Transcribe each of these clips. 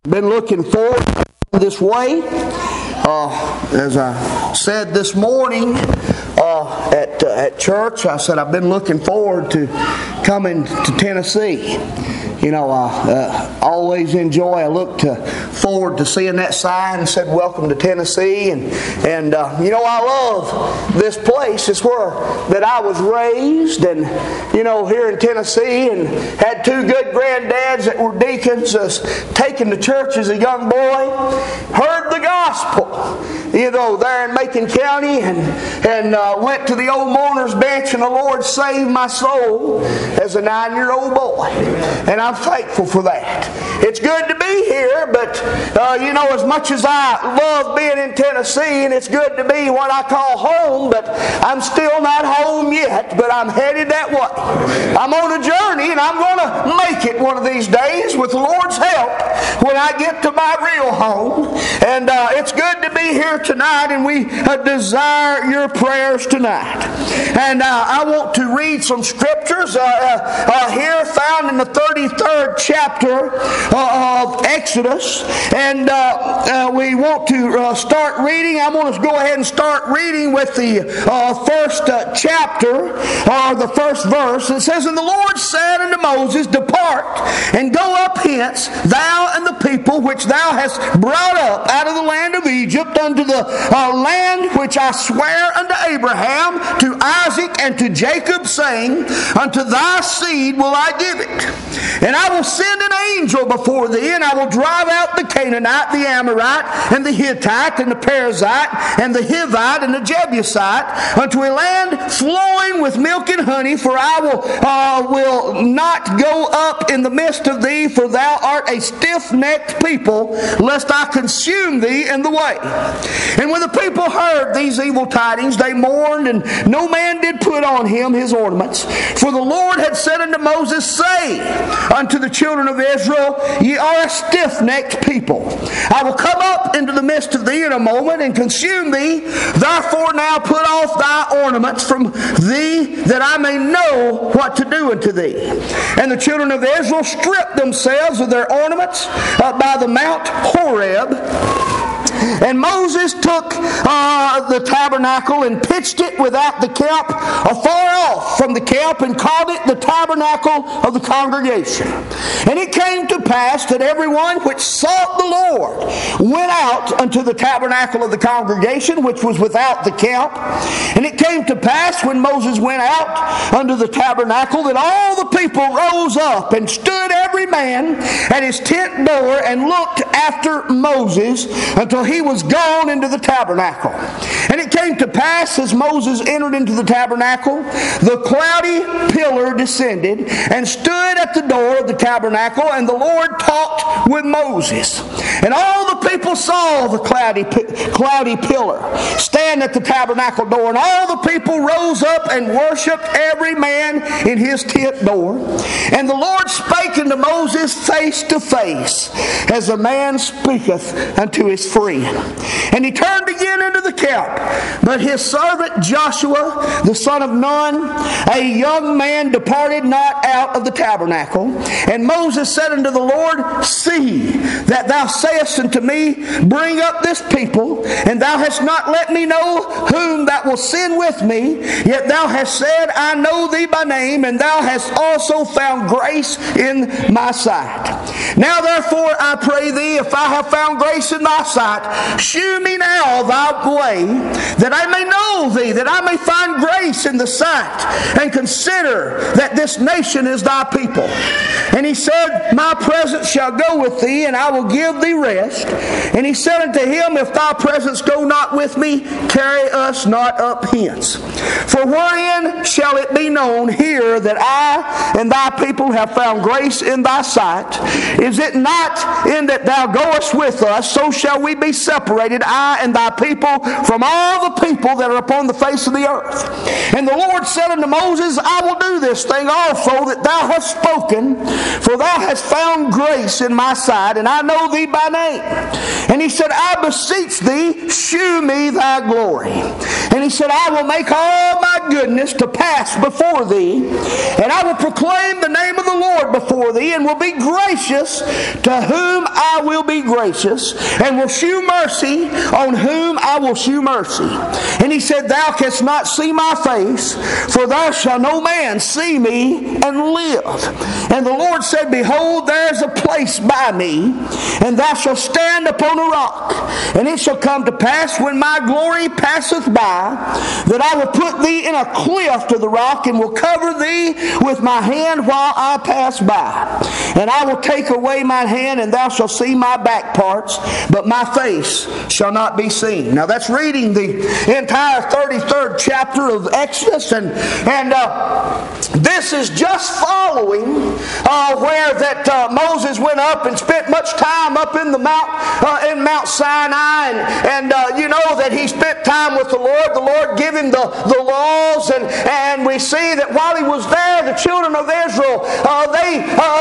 Been looking forward to this way. As I said this morning at church, I said I've been looking forward to coming to Tennessee. You know, I always enjoy. I looked forward to seeing that sign and said, "Welcome to Tennessee." And you know, I love this place. It's where that I was raised, and you know, here in Tennessee, and had two good granddads that were deacons. Taken to church as a young boy, heard the gospel, you know, there in Macon County, and went to the old mourner's bench, and the Lord saved my soul as a 9-year-old boy. And I'm thankful for that. It's good to be here, but you know, as much as I love being in Tennessee, and it's good to be what I call home, but I'm still not home yet, but I'm headed that way. I'm on a journey, and I'm going to make it one of these days with the Lord's help when I get to my real home. And it's good to be here tonight, and we desire your prayers tonight. And I want to read some scriptures here found in the 33rd chapter of Exodus. And we want to start reading. I want to go ahead and start reading with the first chapter, or the first verse. It says, "And the Lord said unto Moses, Depart, and go up hence, thou and the people which thou hast brought up out of the land of Egypt, unto the land which I swear unto Abraham, to Isaac, and to Jacob, saying, Unto thy seed will I give it. And I will send an angel before thee, and I will drive out the Canaanite, the Amorite, and the Hittite, and the Perizzite, and the Hivite, and the Jebusite, unto a land flowing with milk and honey, for I will not go up in the midst of thee, for thou art a stiff-necked people, lest I consume thee in the way. And when the people heard these evil tidings, they mourned, and no man did put on him his ornaments. For the Lord had said unto Moses, Say unto the children of Israel, Ye are a stiff-necked people. I will come up into the midst of thee in a moment, and consume thee. Therefore now put off thy ornaments from thee, that I may know what to do unto thee. And the children of Israel stripped themselves of their ornaments by the Mount Horeb. And Moses took the tabernacle and pitched it without the camp, afar off from the camp, and called it the tabernacle of the congregation. And it came to pass that everyone which sought the Lord went out unto the tabernacle of the congregation, which was without the camp. And it came to pass, when Moses went out unto the tabernacle, that all the people rose up and stood every man at his tent door, and looked after Moses until he was gone into the tabernacle. And it came to pass, as Moses entered into the tabernacle, the cloudy pillar descended and stood at the door of the tabernacle, and the Lord talked with Moses. And all the people saw the cloudy pillar stand at the tabernacle door, and all the people rose up and worshipped, every man in his tent door. And the Lord spake unto Moses face to face, as a man speaketh unto his friend. And he turned again into the camp. But his servant Joshua, the son of Nun, a young man, departed not out of the tabernacle. And Moses said unto the Lord, See that thou sayest unto me, Bring up this people, and thou hast not let me know whom thou wilt send with me. Yet thou hast said, I know thee by name, and thou hast also found grace in my sight. Now therefore I pray thee, if I have found grace in thy sight, shew me now thy way, that I may know thee, that I may find grace in the sight, and consider that this nation is thy people. And he said, My presence shall go with thee, and I will give thee rest. And he said unto him, If thy presence go not with me, carry us not up hence. For wherein shall it be known here that I and thy people have found grace in thy sight? Is it not in that thou goest with us, so shall we be separated, I and thy people, from all the people that are upon the face of the earth? And the Lord said unto Moses, I will do this thing also that thou hast spoken, for thou hast found grace in my sight, and I know thee by name. And he said, I beseech thee, shew me thy glory. And he said, I will make all my goodness to pass before thee, and I will proclaim the name of the Lord before thee, and will be gracious to whom I will will be gracious, and will shew mercy on whom I will shew mercy. And he said, Thou canst not see my face, for there shall no man see me and live. And the Lord said, Behold, there is a place by me, and thou shalt stand upon a rock. And it shall come to pass, when my glory passeth by, that I will put thee in a cleft of the rock, and will cover thee with my hand while I pass by. And I will take away my hand, and thou shalt see my back parts, but my face shall not be seen. Now that's reading the entire 33rd chapter of Exodus, and this is just following where that Moses went up and spent much time up in the Mount Sinai, and you know that he spent time with the Lord. The Lord gave him the laws, and we see that while he was there, the children of Israel they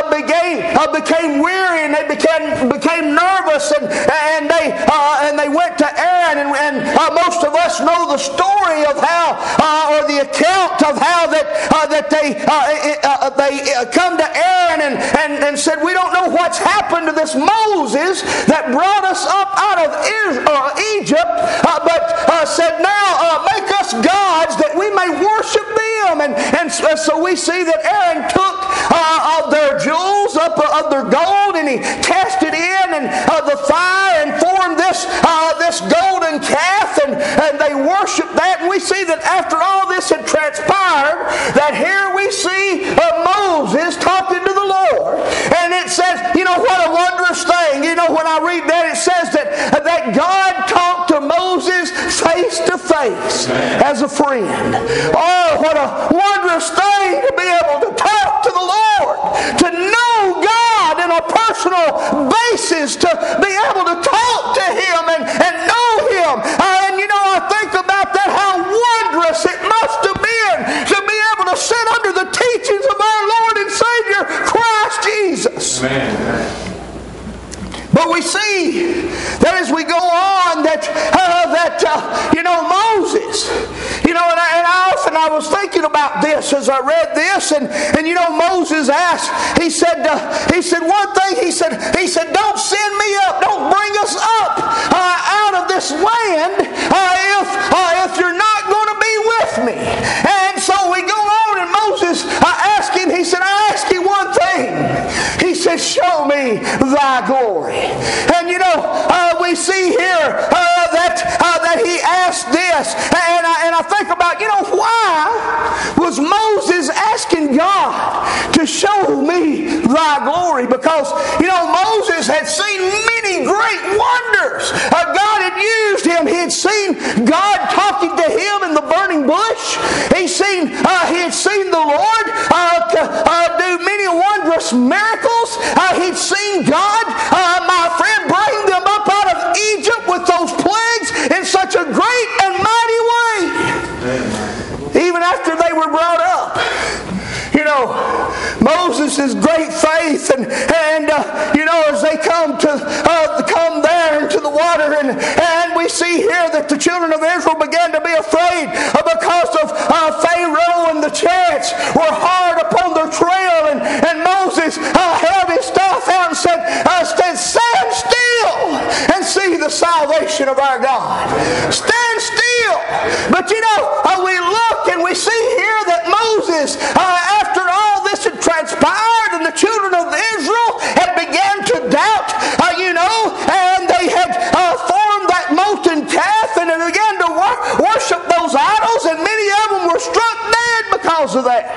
became weary, and they became nervous, and they went to Aaron, and most of us know the story of how, or the account of how that they come to Aaron and said, We don't know what's happened to this Moses that brought us up out of Egypt, but said, Now make us gods that we may worship them. And so we see that Aaron took of their jewels, of their gold, and he cast it in the fire and formed this golden calf, and they worshiped that. And we see that after all this had transpired, that here we see Moses talking to the Lord. And it says, what a wondrous thing. When I read that, it says that God talked to Moses face to face as a friend. Oh, what a wondrous thing to be able to talk to the Lord, to know God in a personal basis, to be able to talk to Him and know Him. I think about that, how wondrous it must have been to be able to sit under the teachings of our Lord and Savior, Christ Jesus. Amen. But we see that as we go on that Moses, and I was thinking about this as I read this, and Moses asked, he said one thing, he said, don't send me up, don't bring us up out of this land if you're not going to be with me. And so we go on, and Moses asked him, he said, I ask you one thing. He said, show me thy glory. And we see here that he asked this, and I think about, why was Moses asking God to show me thy glory? Because Moses had seen many great wonders. God had used him. He had seen God talking to him in the burning bush. He had seen the Lord do many wondrous miracles. He'd seen God, my friend, bring them up out of Egypt with those plagues in such a great and mighty way. Even after they were brought up. Moses' great faith, and as they come there into the water, and we see here that the children of Israel began to be afraid because of Pharaoh, and the chariots were hard upon their trail, and Moses held his staff out and said, stand still and see the salvation of our God. Stand still. But we look and we see here that Moses, after all this had transpired, and the children of Israel had began to doubt, and they had formed that molten calf, and they began to worship those idols, and many of them were struck dead because of that.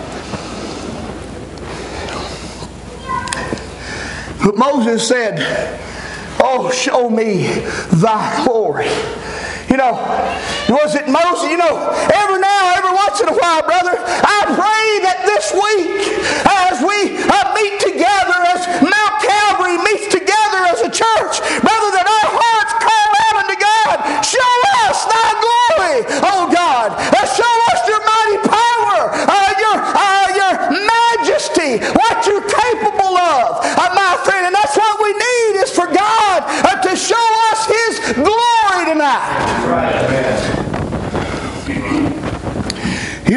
But Moses said, oh, show me thy glory. Was it Moses? Every once in a while, brother, I pray that this week, as we meet together, as Mount Calvary meets together as a church, brother, that our hearts call out unto God, show us thy glory, oh God. Show us your mighty power, your majesty, what you're capable of, my friend. And that's what we need, is for God to show us His glory tonight.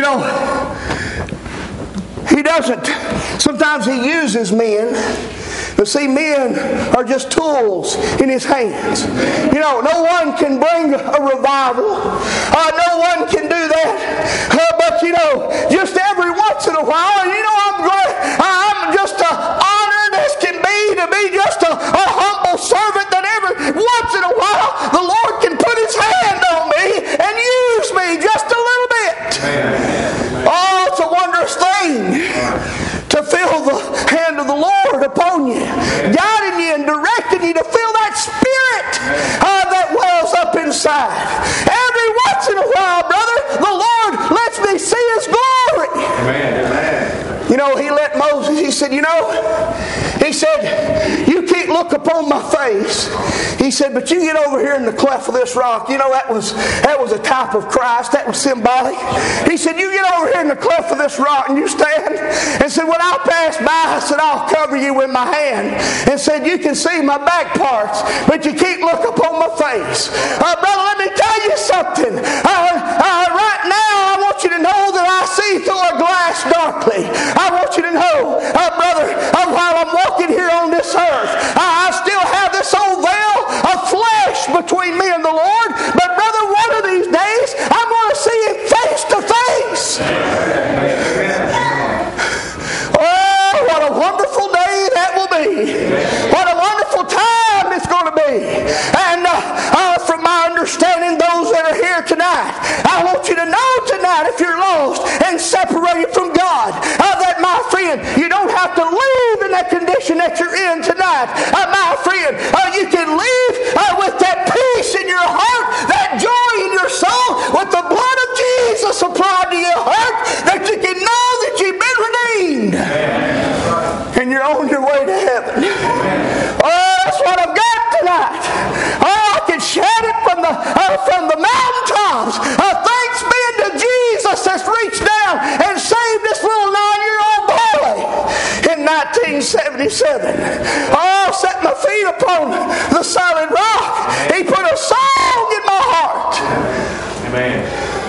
He doesn't. Sometimes He uses men But see, men are just tools in His hands. You know, no one can bring a revival. No one can do that. But you know, just every once in a while, and you know, I'm just honored as can be to be just a humble servant, that every once in a while the Lord can put His hand on me and use me just a little bit. Oh, it's a wondrous thing to feel the hand of the Lord upon you, guiding you and directing you, to feel that Spirit that wells up inside. Every once in a while, brother, the Lord lets me see His glory. Amen. You know, He let Moses, He said, He said, you can't look upon my face. He said, but you get over here in the cleft of this rock. You know, that was a type of Christ. That was symbolic. He said, you get over here in the cleft of this rock and you stand. And said, when I pass by, I said, I'll cover you with my hand. And said, you can see my back parts, but you can't look upon my face. Brother, let me tell you something. Right now, I want you to know that I see through a glass darkly. I want you to know, brother, while I'm walking here on this earth, I still have this old veil of flesh between me and the Lord. But brother, one of these days, I'm going to see Him face to face. Oh, what a wonderful day that will be. What a wonderful time it's going to be. And from my understanding, those that are here tonight, I want you to know tonight, if you're lost and separated from God, that my friend, you don't have to leave in that condition that you're in tonight. My friend, you can leave with that peace in your heart, that joy in your soul, with the blood of Jesus applied to your heart, that you can know that you've been redeemed. And you're on your way to heaven. Oh, that's what I've got tonight. Oh, I can shout it from the mountaintops. Thanks be to Jesus that's reached down and saved this little 9-year-old boy in 1977. Oh, set my feet upon the solid rock. He put a song in my heart. Amen.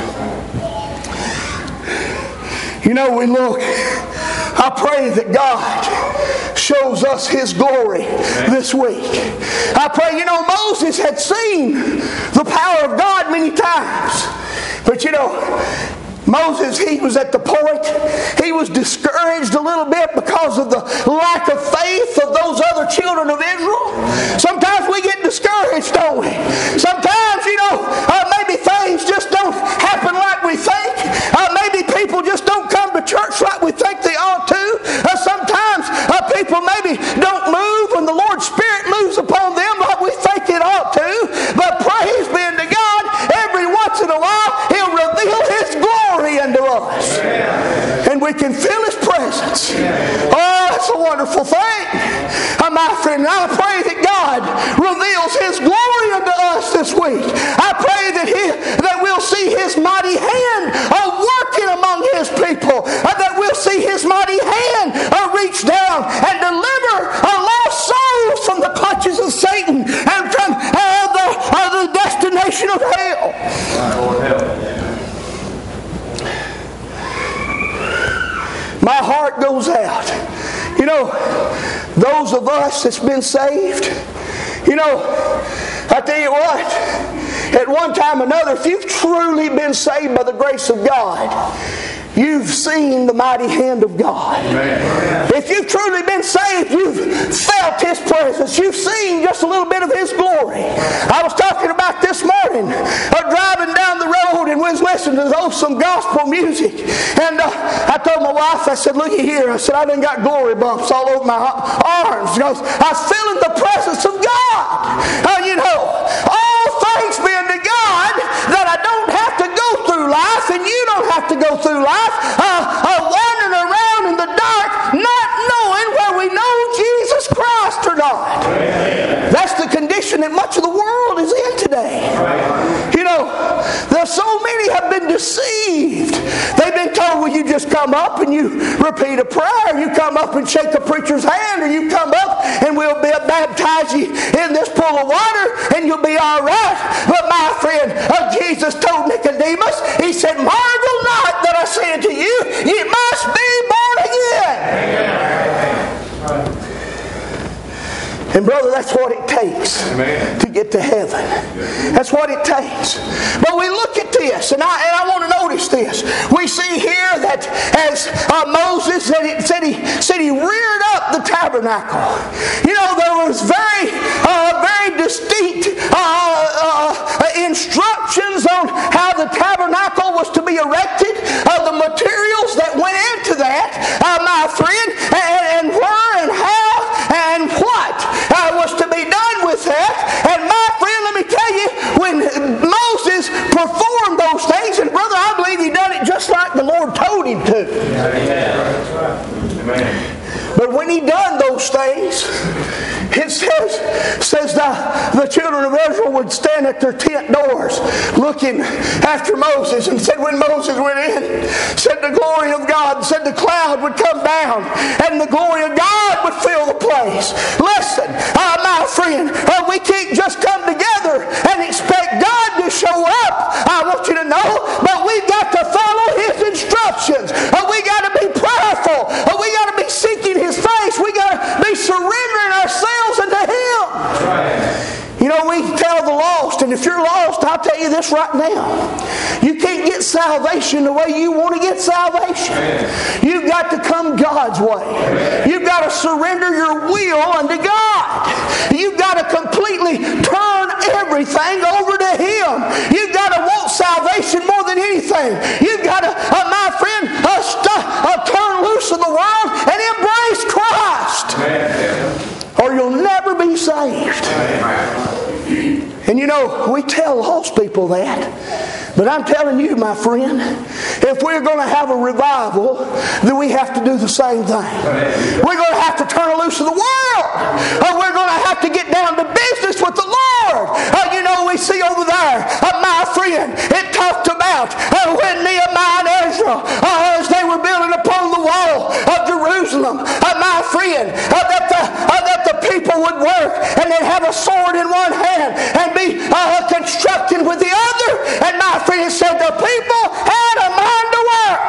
You know, we look. I pray that God shows us His glory this week. I pray, Moses had seen the power of God many times. But Moses, he was at the point, he was discouraged a little bit because of the lack of faith of those other children of Israel. Sometimes we get discouraged, don't we? Sometimes, maybe things just don't happen like we think. Maybe people just don't come to church like we think they ought to. Sometimes people maybe don't move when the Lord's Spirit moves upon them like we think it ought to. But praise be unto God, every once in a while, He'll reveal His glory unto us. And we can feel His presence. Oh, that's a wonderful thing. My friend, I pray that God reveals His glory unto us this week. I pray that we'll see His mighty hand working among His people. That we'll see His mighty hand reach down and deliver lost souls from the clutches of Satan and from the destination of hell. My heart goes out. Those of us that's been saved, I tell you what, at one time or another, if you've truly been saved by the grace of God, you've seen the mighty hand of God. Amen. If you've truly been saved, you've felt His presence. You've seen just a little bit of His glory. I was talking about this morning, driving down the road, and we was listening to some gospel music. And I told my wife, I said, looky here. I said, I done got glory bumps all over my arms. Because I was feeling the presence of God. All thanks be unto God that I don't have to go through life, and you don't have to go through life wandering around in the dark, not knowing where we know Jesus Christ or not. That's the condition that much of the world is in today. There's so many have been deceived. They've been told, well, you just come up and you repeat a prayer, you come up and shake a preacher's hand, or you come up and we'll baptize you in this pool of water and you'll be all right. But my friend, Jesus told Nicodemus, He said, marvel not that I say unto you, ye must be born again. And brother, that's what it takes to get to heaven. That's what it takes. But we look at this, and I want to notice this. We see here that as Moses said he reared up the tabernacle. You know, there was very distinct instructions on how the tabernacle was to be erected, the materials that went into that, my friend, and where and how and what was to be done with that. And my friend, let me tell you, when Moses performed those things, and brother, I believe he done it just like the Lord told him to. But when he done those things, it says the children of Israel would stand at their tent doors looking after Moses, and said when Moses went in, said the glory of God, said the cloud would come down and the glory of God would fill the place. Listen, my friend, we can't just come together and expect God to show up. I want you to know, but we've got to follow His instructions. We got to be prayerful. We got to be seeking His face. We got to be surrendering ourselves unto Him. Right. You know, we tell the lost, and if you're lost, I'll tell you this right now. You can't get salvation the way you want to get salvation. You've got to come God's way. You've got to surrender your will unto God. You've got to completely turn everything over to Him. You've got to want salvation more than anything. You've got to, my friend, turn loose of the world and embrace Christ. Or you'll never be saved. And you know, we tell lost people that. But I'm telling you, my friend, if we're going to have a revival, then we have to do the same thing. We're going to have to turn loose of the world. We're going to have to get down to business with the Lord. You know, we see over there, my friend, it talked about when Nehemiah and Ezra, as they were building upon the wall of Jerusalem, my friend, that the people would work and they'd have a sword in one hand and be constructing with the other. And my friend said the people had a mind to work.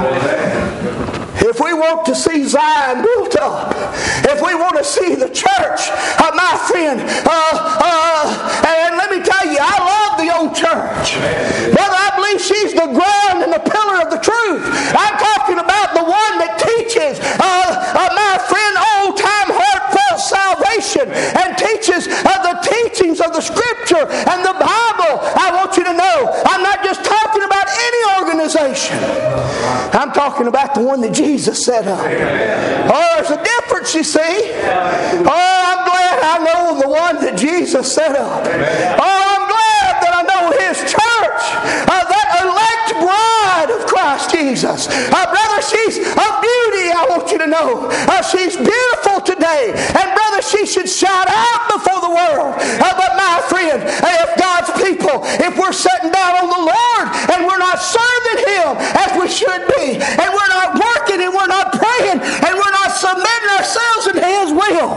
If we want to see Zion built up, if we want to see the church, my friend, and let me tell you, I love the old church. Brother, I believe she's the ground and the pillar of the truth. I'm talking about the one that teaches, my friend, old-time heartfelt salvation and teaches the teachings of the Scripture and the Bible. I want you to know, I'm not just talking about any organization. I'm talking about the one that Jesus set up. Oh, there's a difference, you see. Oh, I'm glad I know the one that Jesus set up. Oh, I'm glad that I know His church, that elect bride of Christ Jesus. Brother, she's a beauty, I want you to know. She's beautiful today. And brother, she should shout out before the world. But my friend, if God's people, if we're sitting down on the Lord and we're not serving Him as we should be, and we're not working and we're not praying and we're not submitting ourselves into His will,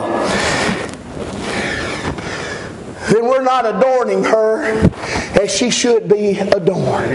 then we're not adorning her as she should be adorned.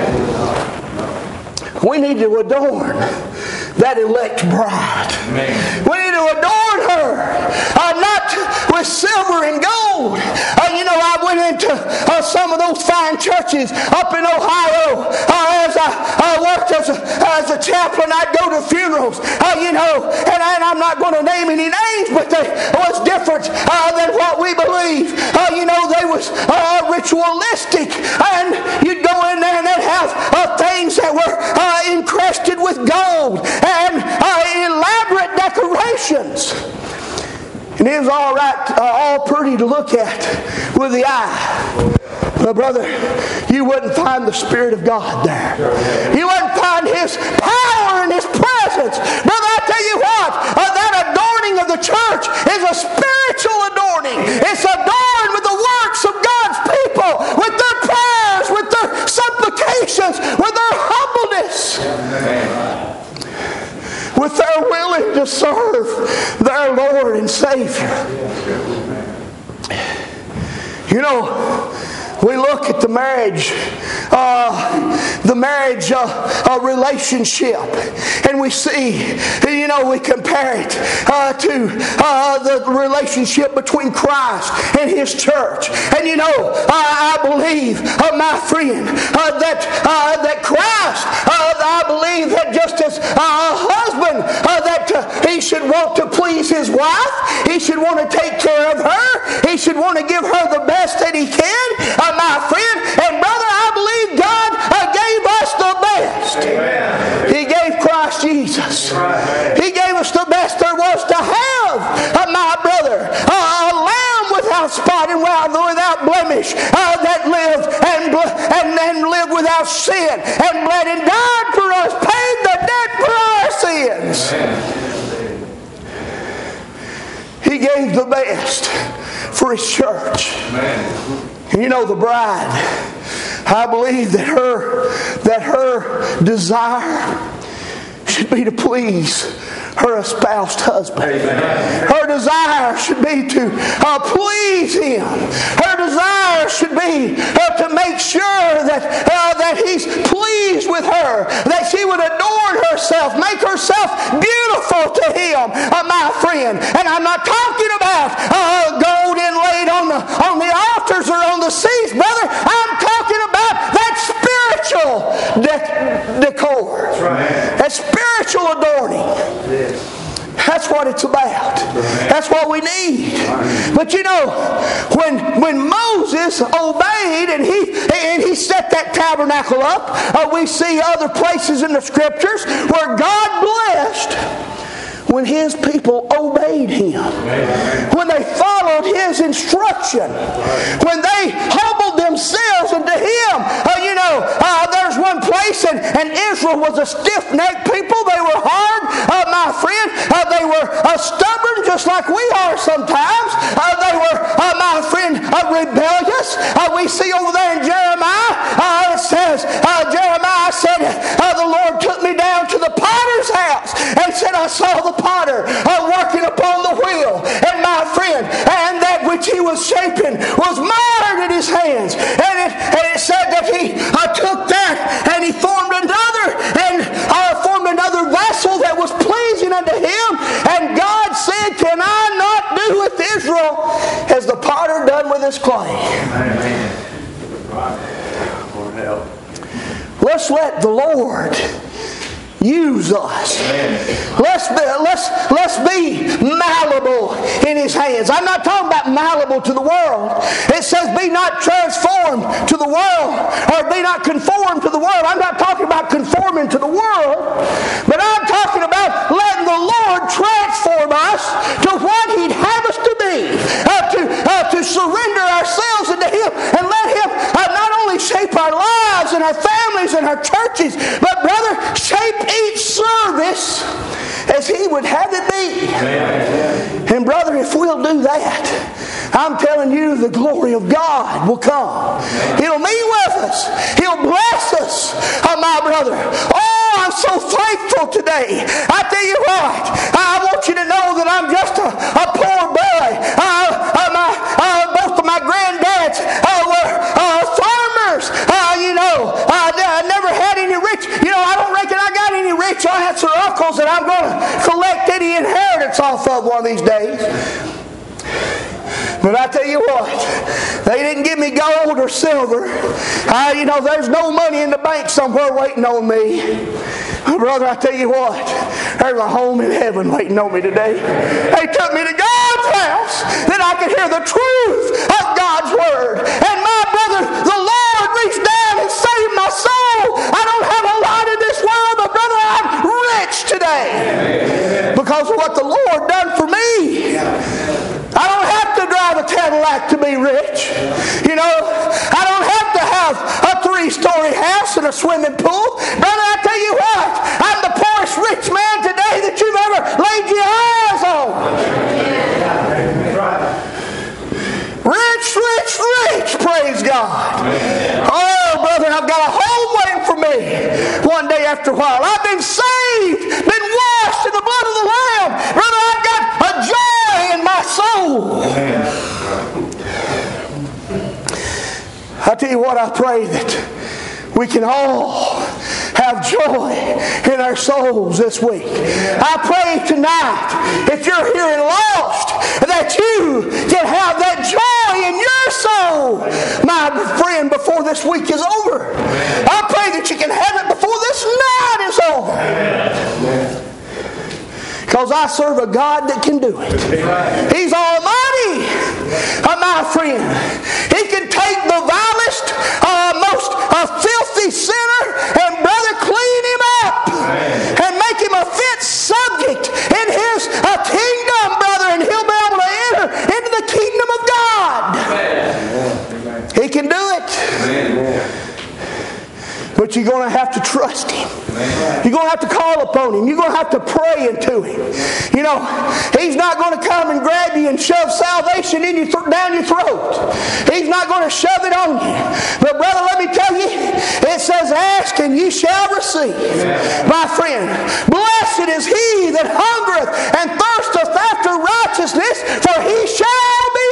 We need to adorn that elect bride. We need to adorn her, not with silver and gold. You know, I went into some of those fine churches up in Ohio as I worked as a chaplain. I'd go to funerals, you know, and I'm not going to name any names, but they was different than what we believe. You know, they was ritualistic, and you'd go in there and they'd have things that were encrusted with gold and elaborate decorations. And it was all right, all pretty to look at with the eye. But brother, you wouldn't find the Spirit of God there. You wouldn't find His power and His presence. Brother, I tell you what, that adorning of the church is a spiritual adorning. It's adorned with the works of God's people, with their prayers, with their supplications, with their humbleness, with their willing to serve their Lord and Savior. You know, We look at the marriage relationship, and we see, we compare it to the relationship between Christ and His church. And I believe, my friend, that Christ, I believe that just as a husband, that he should want to please his wife, he should want to take care of her, he should want to give her the best that he can, my friend. And brother, I believe God gave us the best. Amen. He gave Christ Jesus. He gave us the best there was to have, my brother. A lamb without spot and without blemish, that lived and lived without sin and bled and died for us, paid the debt for our sins. He gave the best for His church. And the bride, I believe that her desire should be to please her espoused husband. Her desire should be to please him. Her desire should be to make sure that he's pleased with her, that she would adorn herself, make herself beautiful to him, my friend. And I'm not talking about gold inlaid on the altars or on the seats, brother. I'm talking about that spiritual decor, that spiritual adorning. That's what it's about. That's what we need. But when Moses obeyed and he set that tabernacle up, we see other places in the scriptures where God blessed when His people obeyed Him, when they followed His instruction, when they humbled themselves unto Him. There's one place, and Israel was a stiff-necked people. They were hard, my friend. They were stubborn, just like we are sometimes. They were, my friend, rebellious. We see over there in Jeremiah, it says, Jeremiah said, the Lord took me down to the potter's house and said, I saw the potter working upon the wheel, and my friend, and that which he was shaping was marred in his hands. And it said that he took that and he formed another vessel that was pleasing unto him. And God said, can I not do with Israel as the potter done with his clay? Let's let the Lord use us. Let's be malleable in His hands. I'm not talking about malleable to the world. It says be not transformed to the world, or be not conformed to the world. I'm not talking about conforming to the world, but I'm talking about letting the Lord transform us to what He'd have us to be, to surrender ourselves unto Him and let Him not only shape our lives and our families and our churches, but brother, shape each service as He would have it be. Amen. And brother, if we'll do that, I'm telling you, the glory of God will come. He'll meet with us. He'll bless us, my brother. Oh, I'm so thankful today. I tell you what, I want you to know that I'm just a poor boy. Both of my granddads were farmers. I never had any rich. I don't reckon I got any rich aunts or uncles that I'm going to collect any inheritance off of one of these days. But I tell you what, they didn't give me gold or silver. There's no money in the bank somewhere waiting on me. Brother, I tell you what, there's a home in heaven waiting on me today. They took me to God's house that I could hear the truth of God's Word. And my brother, the Lord reached down and saved my soul. I don't have a lot in this world, but brother, I'm rich today because of what the Lord done for me. I don't have to drive a Cadillac to be rich. I don't have to have a 3-story house and a swimming pool. Brother, I tell you what, I'm the poorest rich man today that you've ever laid your eyes on. Rich, rich, rich, praise God. Oh, brother, I've got a home waiting for me one day after a while. I've been saved, been washed in the blood of the Lamb. Brother, I've got a joy in my soul. I tell you what, I pray that we can all have joy in our souls this week. I pray tonight, if you're here and lost, that you can have that joy in your soul, my friend, before this week is over. I pray that you can have it before this night is over. Because I serve a God that can do it. He's almighty, my friend. He can take the vilest, most filthy sinner and, brother, clean him up and make him a fit subject in His kingdom, brother, and he'll be able to enter into the kingdom of God. He can do it. But you're going to have to trust Him. You're going to have to call upon Him. You're going to have to pray into Him. You know, He's not going to come and grab you and shove salvation in down your throat. He's not going to shove it on you. But brother, let me tell you, it says, ask and ye shall receive. My friend, blessed is he that hungereth and thirsteth after righteousness, for he shall be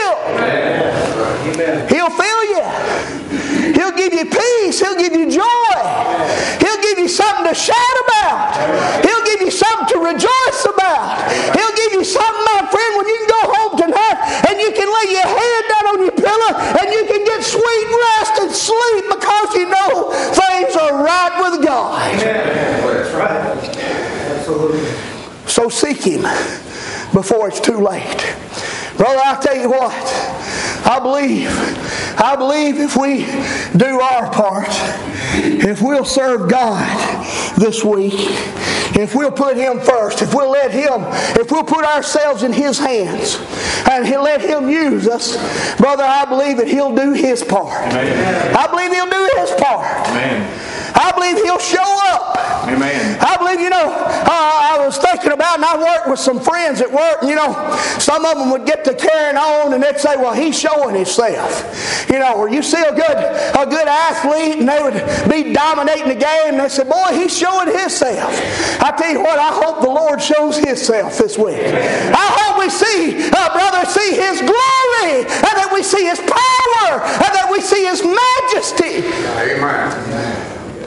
filled. He'll fill you. He'll give you peace. He'll give you joy. He'll give you something to shout about. He'll give you something to rejoice about. He'll give you something, my friend, when you can go home tonight and you can lay your head down on your pillow and you can get sweet rest and sleep because you know things are right with God. That's right. Absolutely. So seek Him before it's too late. Brother, I'll tell you what. I believe if we do our part, if we'll serve God this week, if we'll put Him first, if we'll put ourselves in His hands and He'll let Him use us, brother, I believe that He'll do His part. Amen. I believe He'll do His part. Amen. I believe He'll show up. Amen. I believe, I was thinking about, and I worked with some friends at work, and some of them would get to carrying on and they'd say, well, he's showing himself. Or you see a good athlete and they would be dominating the game and they said, boy, he's showing himself. I tell you what, I hope the Lord shows Himself this week. I hope we see His glory and that we see His power and that we see His majesty. Amen.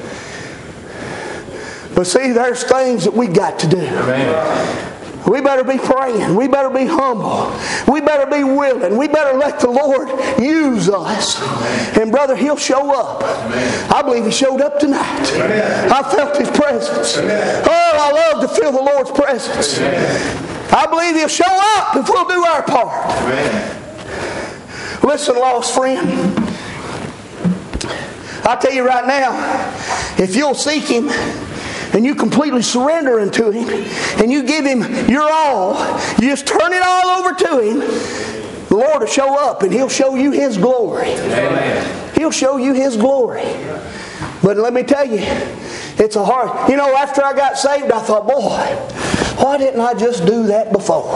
But see, there's things that we got to do. Amen. We better be praying. We better be humble. We better be willing. We better let the Lord use us. Amen. And brother, He'll show up. Amen. I believe He showed up tonight. Amen. I felt His presence. Amen. Oh, I love to feel the Lord's presence. Amen. I believe He'll show up if we'll do our part. Amen. Listen, lost friend. I'll tell you right now, if you'll seek Him, and you completely surrender unto Him, and you give Him your all, you just turn it all over to Him, the Lord will show up and He'll show you His glory. Amen. He'll show you His glory. But let me tell you, it's a hard... after I got saved, I thought, boy, why didn't I just do that before?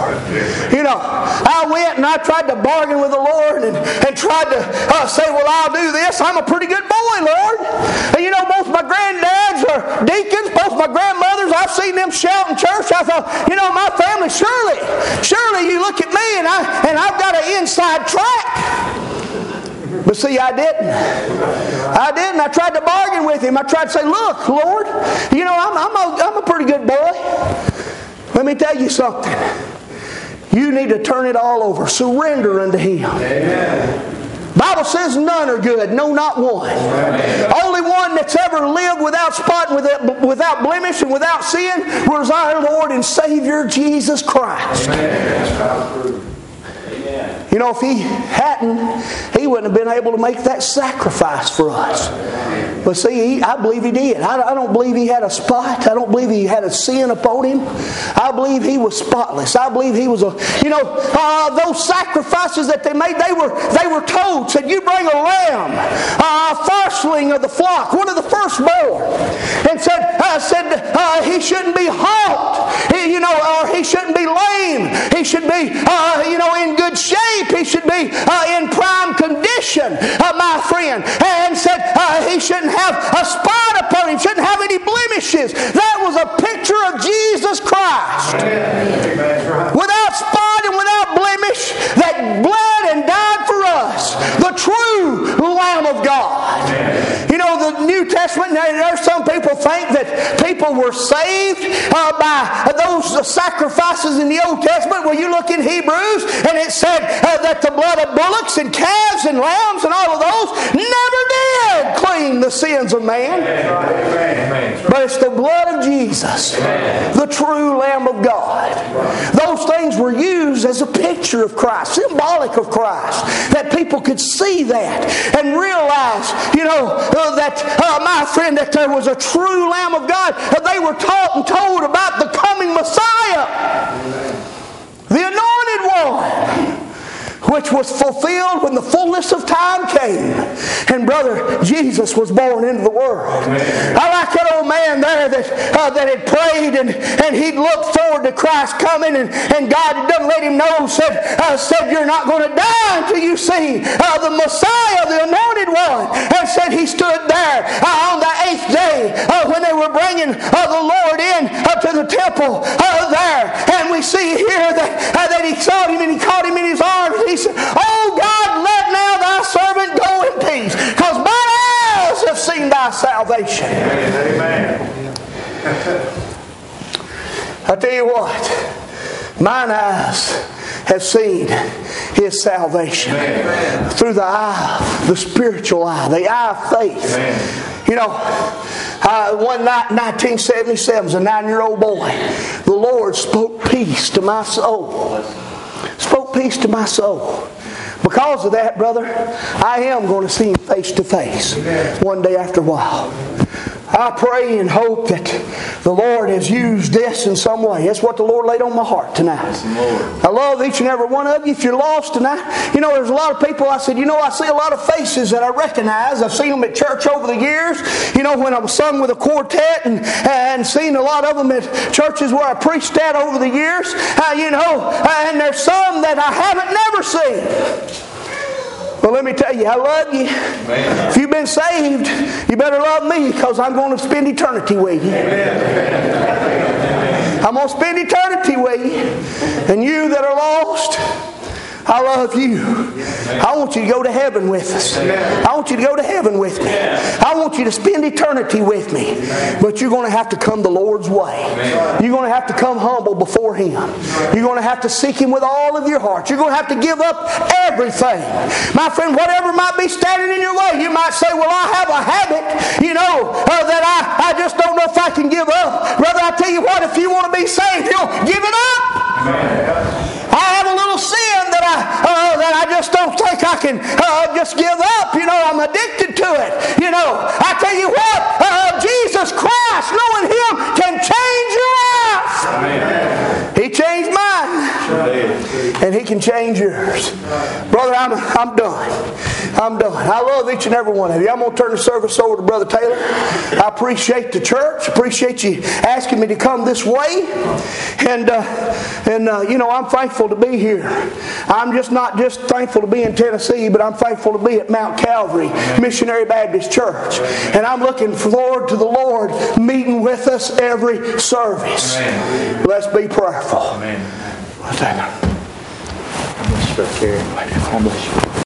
I went and I tried to bargain with the Lord and tried to say, well, I'll do this. I'm a pretty good boy, Lord. And both my granddads are deacons, both my grandmothers, I've seen them shout in church. I thought, my family, surely you look at me and I've got an inside track. But see, I didn't. I tried to bargain with Him. I tried to say, look, Lord, I'm a pretty good boy. Let me tell you something. You need to turn it all over. Surrender unto Him. Amen. Bible says none are good, no, not one. Amen. Only one that's ever lived without spot, without blemish, and without sin was our Lord and Savior Jesus Christ. Amen. If He hadn't, He wouldn't have been able to make that sacrifice for us. But see, I believe He did. I don't believe He had a spot. I don't believe He had a sin upon Him. I believe He was spotless. I believe He was those sacrifices that they made, they were told, said, you bring a lamb, a firstling of the flock, one of the firstborn. And said he shouldn't be halt, or he shouldn't be lame. He should be, in good shape. He should be in prime condition, my friend. And said he shouldn't have a spot upon him, shouldn't have any blemishes. That was a picture of Jesus Christ. Amen. Without spot and without blemish, that bled and died for us. The true Lamb of of God. You know, the New Testament, there's some people think that people were saved by those sacrifices in the Old Testament. Well, you look in Hebrews and it said that the blood of bullocks and calves and lambs and all of those never did clean the sins of man. But it's the blood of Jesus, the true Lamb of God. Those things were used as a picture of Christ, symbolic of Christ, that people could see that and realize, you know, that my friend, that there was a true Lamb of God. They were taught and told about the coming Messiah, the Anointed One, which was fulfilled when the fullness of time came. And brother, Jesus was born into the world. I like that old man there that had prayed and he'd looked forward to Christ coming, and God didn't let him know, said you're not going to die until you see the Messiah, the Anointed One. And said he stood there on the 8th day when they were bringing the Lord in up to the temple there. And we see here that he saw him and he caught him in his arms. He said, "Oh God, let now thy servant go in peace, because mine eyes have seen thy salvation." Amen. I tell you what, mine eyes have seen His salvation. Amen. Through the eye, the spiritual eye, the eye of faith. Amen. You know, one night, 1977, as a 9-year-old boy, the Lord spoke peace to my soul. Spoke peace to my soul. Because of that, brother, I am going to see Him face to face one day after a while. I pray and hope that the Lord has used this in some way. That's what the Lord laid on my heart tonight. I love each and every one of you. If you're lost tonight, you know, there's a lot of people. I said, you know, I see a lot of faces that I recognize. I've seen them at church over the years. You know, when I was sung with a quartet and seen a lot of them at churches where I preached at over the years. You know, and there's some that I haven't never seen. Well, let me tell you, I love you. Amen. If you've been saved, you better love me, because I'm going to spend eternity with you. Amen. I'm going to spend eternity with you. And you that are lost, I love you. I want you to go to heaven with us. I want you to go to heaven with me. I want you to spend eternity with me. But you're going to have to come the Lord's way. You're going to have to come humble before Him. You're going to have to seek Him with all of your heart. You're going to have to give up everything. My friend, whatever might be standing in your way, you might say, well, I have a habit, you know, that I just don't know if I can give up. Brother, I tell you what, if you want to be saved, give it up. I have a little sin that I just don't think I can just give up. You know, I'm addicted to it. You know, I tell you what, Jesus Christ, knowing Him, can change your life. Amen. He changed mine, and He can change yours. Brother, I'm done. I'm done. I love each and every one of you. I'm going to turn the service over to Brother Taylor. I appreciate the church. Appreciate you asking me to come this way. And you know, I'm thankful to be here. I'm just not just thankful to be in Tennessee, but I'm thankful to be at Mount Calvary Missionary Baptist Church. And I'm looking forward to the Lord meeting with us every service. Amen. Let's be prayerful. Amen. God bless you.